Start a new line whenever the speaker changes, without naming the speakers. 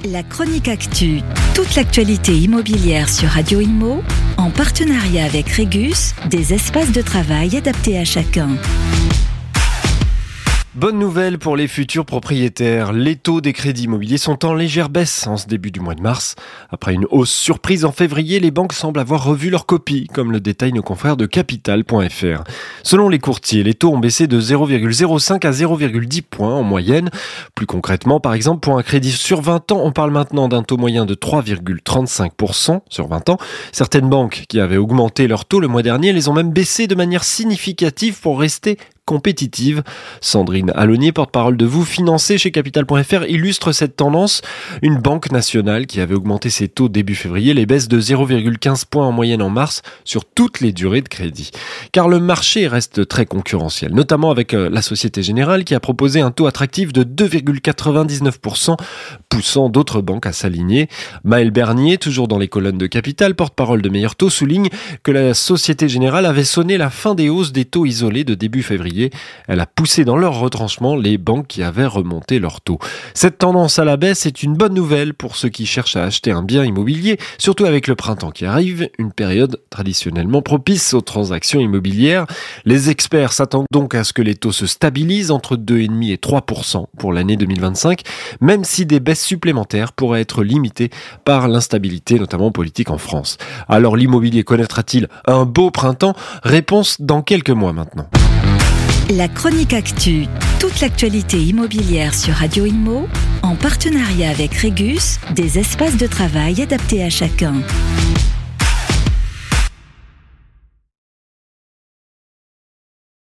La chronique actu, toute l'actualité immobilière sur Radio Immo, en partenariat avec Régus, des espaces de travail adaptés à chacun.
Bonne nouvelle pour les futurs propriétaires. Les taux des crédits immobiliers sont en légère baisse en ce début du mois de mars. Après une hausse surprise en février, les banques semblent avoir revu leur copie, comme le détaillent nos confrères de Capital.fr. Selon les courtiers, les taux ont baissé de 0,05 à 0,10 points en moyenne. Plus concrètement, par exemple, pour un crédit sur 20 ans, on parle maintenant d'un taux moyen de 3,35% sur 20 ans. Certaines banques qui avaient augmenté leur taux le mois dernier les ont même baissés de manière significative pour rester compétitive. Sandrine Alonier, porte-parole de Vous Financez chez Capital.fr, illustre cette tendance. Une banque nationale qui avait augmenté ses taux début février les baisse de 0,15 points en moyenne en mars sur toutes les durées de crédit. Car le marché reste très concurrentiel, notamment avec la Société Générale qui a proposé un taux attractif de 2,99%, poussant d'autres banques à s'aligner. Maël Bernier, toujours dans les colonnes de Capital, porte-parole de Meilleur Taux, souligne que la Société Générale avait sonné la fin des hausses des taux isolés de début février. Elle a poussé dans leur retranchement les banques qui avaient remonté leurs taux. Cette tendance à la baisse est une bonne nouvelle pour ceux qui cherchent à acheter un bien immobilier, surtout avec le printemps qui arrive, une période traditionnellement propice aux transactions immobilières. Les experts s'attendent donc à ce que les taux se stabilisent entre 2,5 et 3% pour l'année 2025, même si des baisses supplémentaires pourraient être limitées par l'instabilité, notamment politique en France. Alors l'immobilier connaîtra-t-il un beau printemps ? Réponse dans quelques mois maintenant.
La chronique actu, toute l'actualité immobilière sur Radio Immo, en partenariat avec Régus, des espaces de travail adaptés à chacun.